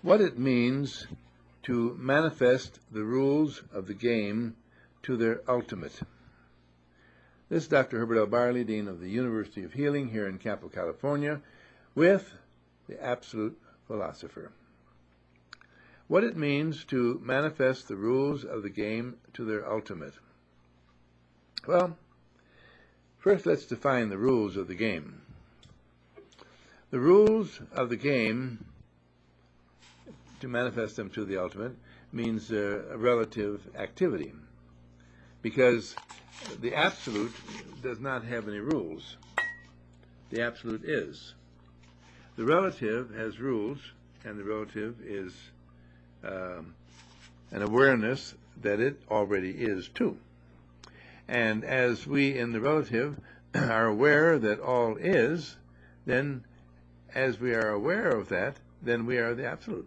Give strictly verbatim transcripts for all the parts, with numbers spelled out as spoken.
what it means to manifest the rules of the game to their ultimate. This is Doctor Herbert L. Barley, Dean of the University of Healing here in Campo, California, with the Absolute Philosopher. What it means to manifest the rules of the game to their ultimate. Well, first let's define the rules of the game. The rules of the game, to manifest them to the ultimate, means uh, a relative activity, because the absolute does not have any rules. The absolute is. The relative has rules, and the relative is um, an awareness that it already is too. And as we in the relative are aware that all is, then as we are aware of that, then we are the absolute.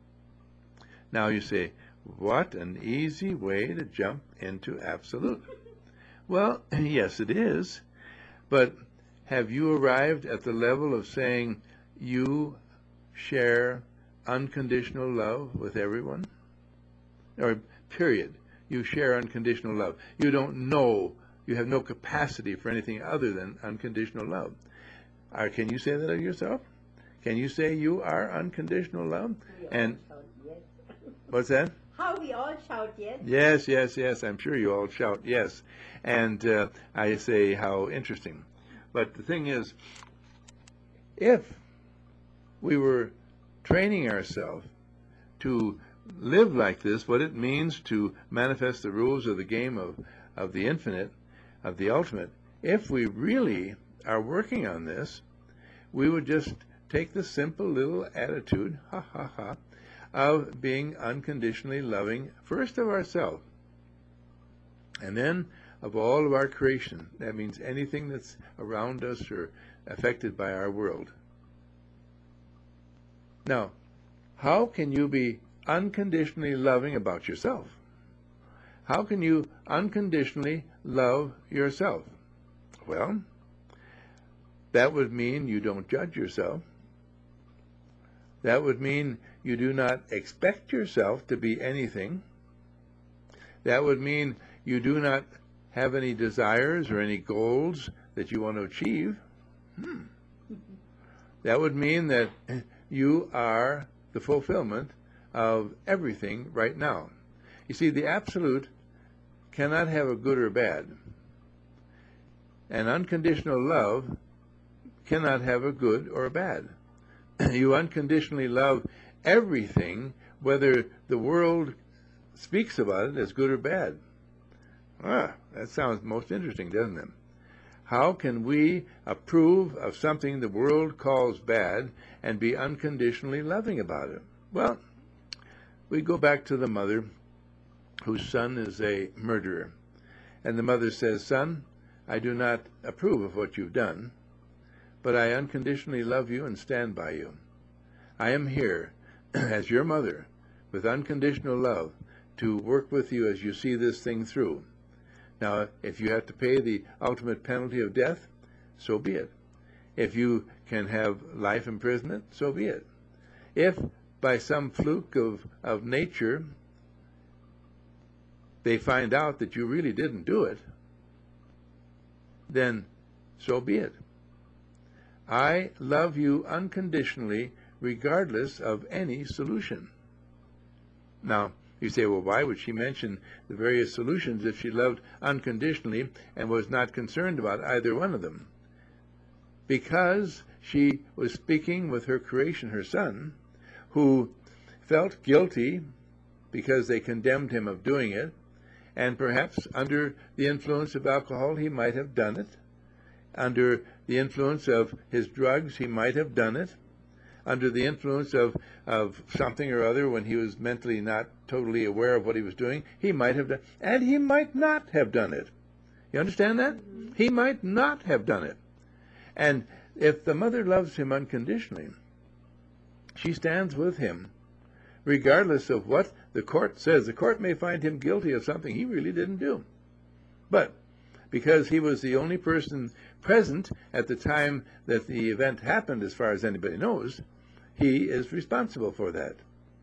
Now you say, what an easy way to jump into absolute. Well, yes it is, but have you arrived at the level of saying you share unconditional love with everyone? Or period, you share unconditional love. You don't know, you have no capacity for anything other than unconditional love. Or can you say that of yourself? Can you say you are unconditional love? And Yes. what's that? How we all shout yes. Yes, yes, yes. I'm sure you all shout yes. And uh, I say how interesting. But the thing is, if we were training ourselves to live like this, what it means to manifest the rules of the game of, of the infinite, of the ultimate, if we really are working on this, we would just take the simple little attitude, ha ha ha, of being unconditionally loving, first of ourselves, and then of all of our creation. That means anything that's around us or affected by our world. Now, how can you be unconditionally loving about yourself? How can you unconditionally love yourself? Well, that would mean you don't judge yourself. That would mean you do not expect yourself to be anything. That would mean you do not have any desires or any goals that you want to achieve. Hmm. That would mean that you are the fulfillment of everything right now. You see, the absolute cannot have a good or bad. And unconditional love cannot have a good or a bad. You unconditionally love everything, whether the world speaks about it as good or bad. Ah, that sounds most interesting, doesn't it? How can we approve of something the world calls bad and be unconditionally loving about it? Well, we go back to the mother whose son is a murderer. And the mother says, son, I do not approve of what you've done, but I unconditionally love you and stand by you. I am here as your mother with unconditional love to work with you as you see this thing through. Now, if you have to pay the ultimate penalty of death, so be it. If you can have life imprisonment, so be it. If by some fluke of, of nature they find out that you really didn't do it, then so be it. I love you unconditionally regardless of any solution. Now, you say, well, why would she mention the various solutions if she loved unconditionally and was not concerned about either one of them? Because she was speaking with her creation, her son, who felt guilty because they condemned him of doing it, and perhaps under the influence of alcohol he might have done it. Under the influence of his drugs he might have done it. Under the influence of, of something or other when he was mentally not totally aware of what he was doing, he might have done it. And he might not have done it. You understand that? He might not have done it. And if the mother loves him unconditionally, she stands with him regardless of what the court says. The court may find him guilty of something he really didn't do. But because he was the only person present at the time that the event happened, as far as anybody knows, he is responsible for that.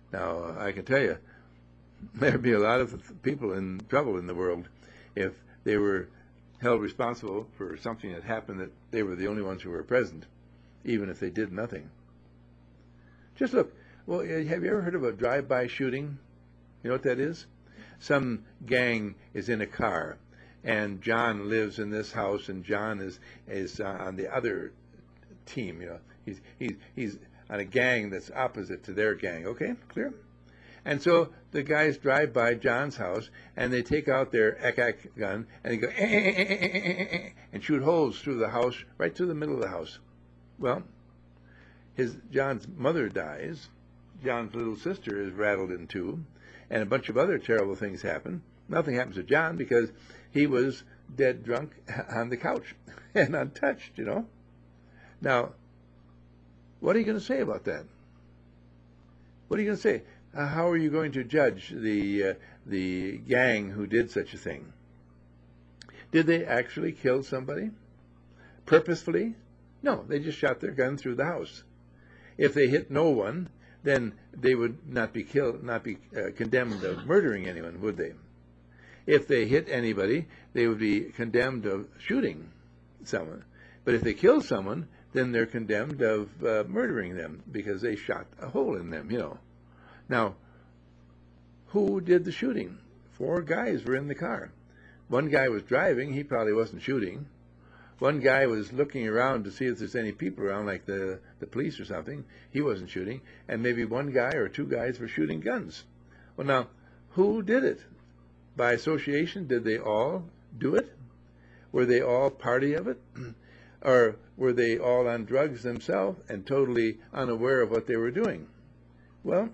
Now, I can tell you, there'd be a lot of people in trouble in the world if they were held responsible for something that happened that they were the only ones who were present, even if they did nothing. Just look. Well, have you ever heard of a drive-by shooting? You know what that is? Some gang is in a car, and John lives in this house, and John is is uh, on the other team. You know, he's he's he's on a gang that's opposite to their gang. Okay, clear? And so the guys drive by John's house, and they take out their E C A C gun, and they go eh, eh, eh, eh, eh, eh, eh, and shoot holes through the house, right through the middle of the house. Well, his John's mother dies. John's little sister is rattled in two, and a bunch of other terrible things happen. Nothing happens to John because he was dead drunk on the couch and untouched, you know. Now, what are you going to say about that? What are you going to say? Uh, how are you going to judge the uh, the gang who did such a thing? Did they actually kill somebody purposefully? No, they just shot their gun through the house. If they hit no one, then they would not be killed, not be uh, condemned of murdering anyone, would they? If they hit anybody, they would be condemned of shooting someone. But if they kill someone, then they're condemned of uh, murdering them because they shot a hole in them, you know. Now, who did the shooting? Four guys were in the car. One guy was driving. He probably wasn't shooting. One guy was looking around to see if there's any people around, like the, the police or something. He wasn't shooting. And maybe one guy or two guys were shooting guns. Well, now, who did it? By association, did they all do it? Were they all party of it? Or were they all on drugs themselves and totally unaware of what they were doing? Well,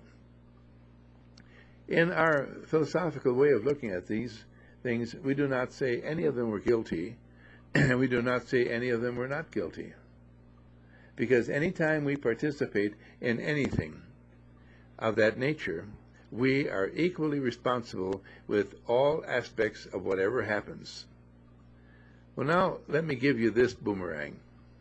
in our philosophical way of looking at these things, we do not say any of them were guilty, and we do not say any of them were not guilty. Because anytime we participate in anything of that nature, we are equally responsible with all aspects of whatever happens. Well, now, let me give you this boomerang.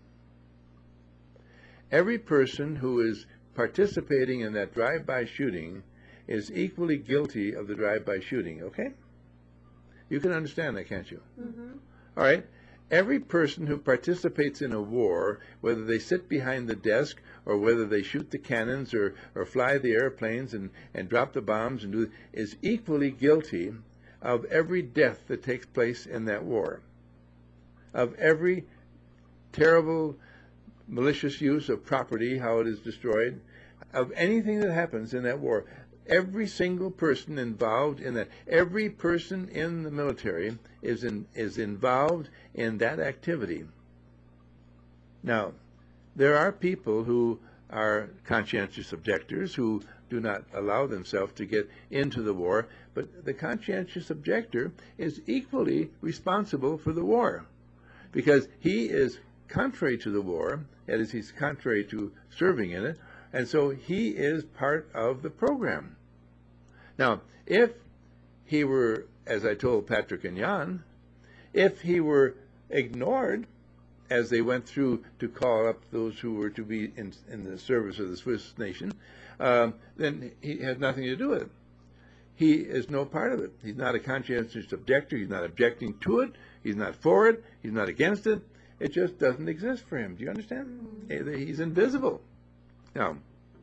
Every person who is participating in that drive-by shooting is equally guilty of the drive-by shooting, okay? You can understand that, can't you? Mm-hmm. All right. Every person who participates in a war, whether they sit behind the desk or whether they shoot the cannons or, or fly the airplanes and, and drop the bombs, and do, is equally guilty of every death that takes place in that war, of every terrible malicious use of property, how it is destroyed, of anything that happens in that war. Every single person involved in that, every person in the military is in, is involved in that activity. Now, there are people who are conscientious objectors who do not allow themselves to get into the war, but the conscientious objector is equally responsible for the war because he is contrary to the war, that is, he's contrary to serving in it, and so he is part of the program. Now, if he were, as I told Patrick and Jan, if he were ignored as they went through to call up those who were to be in, in the service of the Swiss nation, um, then he has nothing to do with it. He is no part of it. He's not a conscientious objector. He's not objecting to it. He's not for it. He's not against it. It just doesn't exist for him. Do you understand? He's invisible. Now,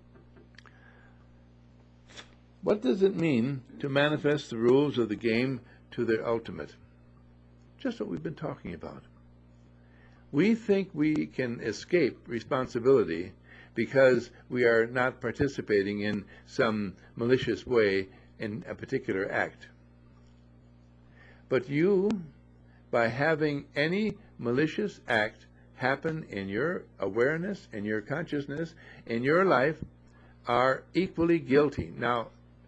what does it mean to manifest the rules of the game to their ultimate? Just what we've been talking about. We think we can escape responsibility because we are not participating in some malicious way in a particular act. But you, by having any malicious act happen in your awareness, in your consciousness, in your life, are equally guilty. Now,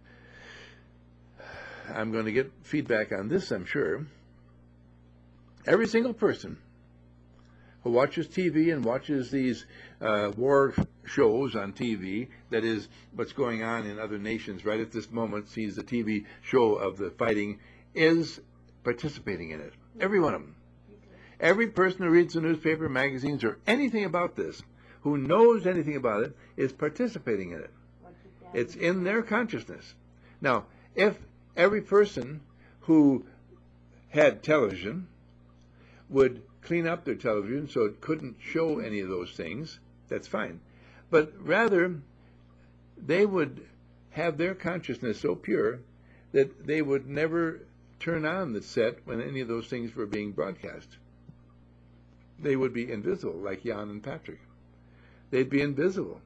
I'm going to get feedback on this, I'm sure. Every single person who watches T V and watches these uh, war shows on T V, that is, what's going on in other nations right at this moment, sees the T V show of the fighting, is participating in it. Every one of them. Every person who reads the newspaper, magazines, or anything about this, who knows anything about it, is participating in it. It's in their consciousness. Now, if every person who had television would clean up their television so it couldn't show any of those things, that's fine. But rather, they would have their consciousness so pure that they would never turn on the set when any of those things were being broadcast. They would be invisible, like Jan and Patrick. They'd be invisible.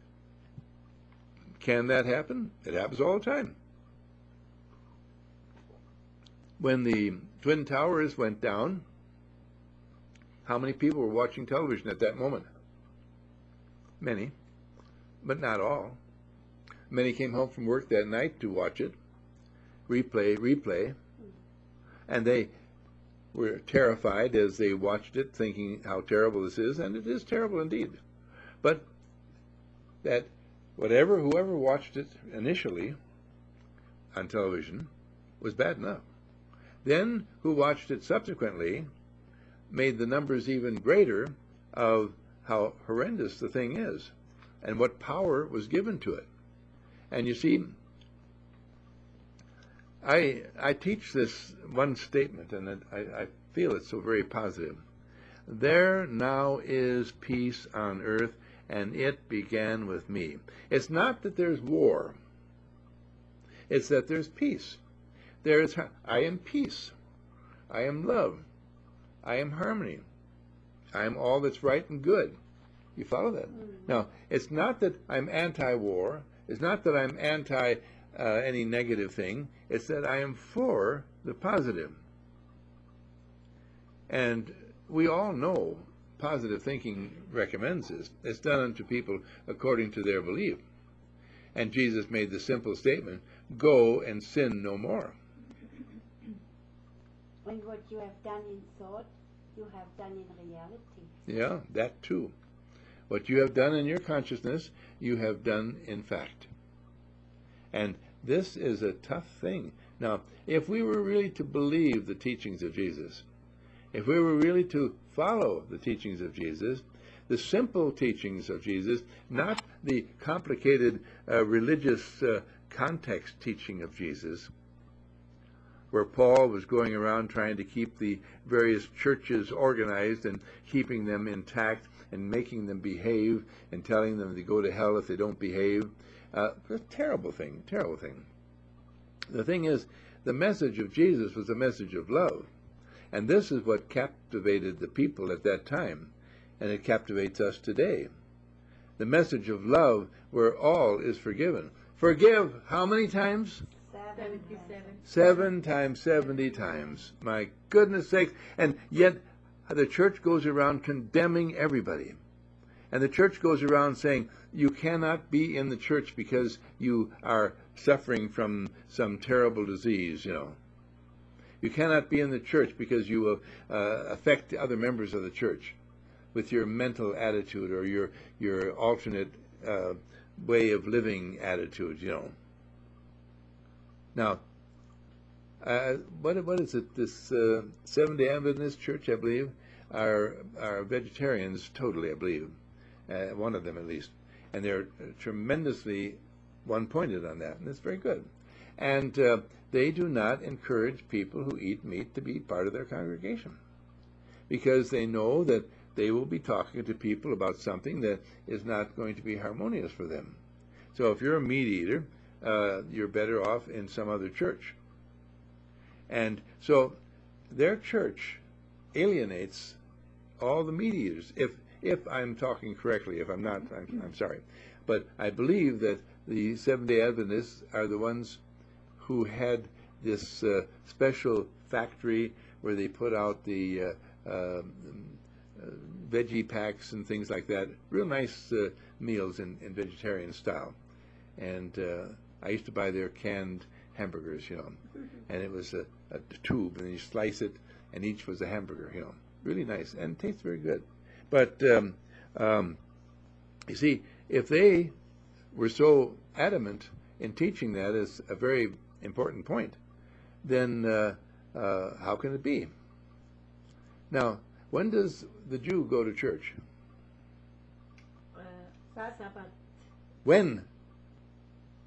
Can that happen? It happens all the time. When the Twin Towers went down, how many people were watching television at that moment? Many, but not all. Many came home from work that night to watch it, replay, replay, and they were terrified as they watched it, thinking how terrible this is, and it is terrible indeed. But that whatever, whoever watched it initially on television was bad enough. Then who watched it subsequently made the numbers even greater of how horrendous the thing is and what power was given to it. And you see, I I teach this one statement, and I, I feel it's so very positive. There now is peace on earth, and it began with me. It's not that there's war. It's that there's peace. There is, I am peace. I am love. I am harmony. I am all that's right and good. You follow that? Mm-hmm. Now, it's not that I'm anti-war. It's not that I'm anti uh, any negative thing. It's that I am for the positive. And we all know positive thinking recommends this. It's done unto people according to their belief. And Jesus made the simple statement, go and sin no more. And what you have done in thought, you have done in reality. Yeah, that too. What you have done in your consciousness, you have done in fact. And this is a tough thing. Now, if we were really to believe the teachings of Jesus, if we were really to follow the teachings of Jesus, the simple teachings of Jesus, not the complicated uh, religious uh, context teaching of Jesus, where Paul was going around trying to keep the various churches organized and keeping them intact and making them behave and telling them to go to hell if they don't behave. Uh, a terrible thing, terrible thing. The thing is, the message of Jesus was a message of love. And this is what captivated the people at that time, and it captivates us today. The message of love where all is forgiven. Forgive how many times? seventy-seven. Seven times, seventy times. My goodness sakes. And yet the church goes around condemning everybody. And the church goes around saying, you cannot be in the church because you are suffering from some terrible disease, you know. You cannot be in the church because you will uh, affect other members of the church with your mental attitude or your your alternate uh, way of living attitude, you know. Now, uh, what what is it? This uh, Seventh-day Adventist church, I believe, are are vegetarians totally, I believe, uh, one of them at least, and they're tremendously one-pointed on that, and it's very good. And uh, they do not encourage people who eat meat to be part of their congregation because they know that they will be talking to people about something that is not going to be harmonious for them. So if you're a meat eater, uh, you're better off in some other church. And so their church alienates all the meat eaters. If if I'm talking correctly, if I'm not, I'm, I'm sorry. But I believe that the Seventh-day Adventists are the ones who had this uh, special factory where they put out the uh, uh, uh, veggie packs and things like that. Real nice uh, meals in, in vegetarian style. And uh, I used to buy their canned hamburgers, you know. And it was a, a tube, and you slice it, and each was a hamburger, you know. Really nice, and tastes very good. But, um, um, you see, if they were so adamant in teaching that as a very important point, then uh, uh, how can it be? Now, when does the Jew go to church? Uh, Sabbath. When?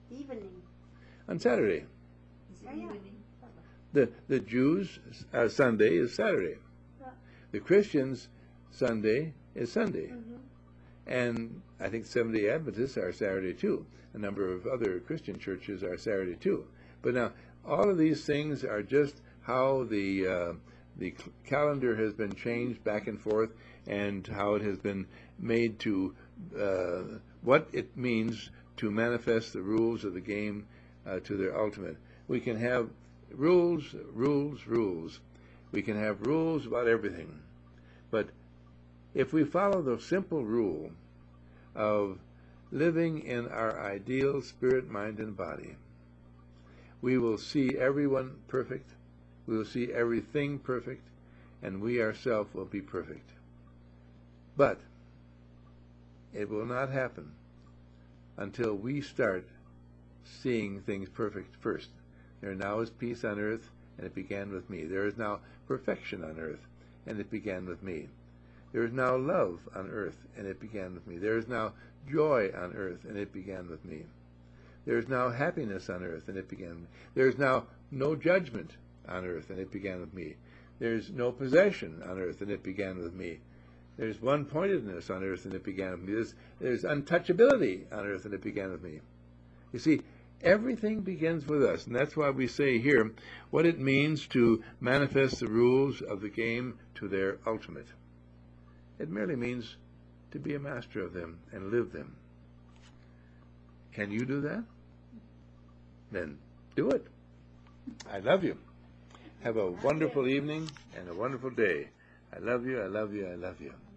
Evening. On Saturday. Is it Oh, yeah. evening? The, the Jews' uh, Sunday is Saturday. Yeah. The Christians' Sunday is Sunday. Mm-hmm. And I think Seventh-day Adventists are Saturday too. A number of other Christian churches are Saturday too. But now, all of these things are just how the uh, the c- calendar has been changed back and forth, and how it has been made to uh, what it means to manifest the rules of the game uh, to their ultimate. We can have rules, rules, rules. We can have rules about everything. But if we follow the simple rule of living in our ideal spirit, mind, and body, we will see everyone perfect, we will see everything perfect, and we ourselves will be perfect. But it will not happen until we start seeing things perfect first. There now is peace on earth, and it began with me. There is now perfection on earth, and it began with me. There is now love on earth, and it began with me. There is now joy on earth, and it began with me. There is now happiness on earth, and it began with me. There is now no judgment on earth, and it began with me. There is no possession on earth, and it began with me. There's one-pointedness on earth, and it began with me. There's, there's untouchability on earth, and it began with me. You see, everything begins with us, and that's why we say here what it means to manifest the rules of the game to their ultimate. It merely means to be a master of them and live them. Can you do that? Then do it. I love you. Have a wonderful evening and a wonderful day. I love you, I love you, I love you.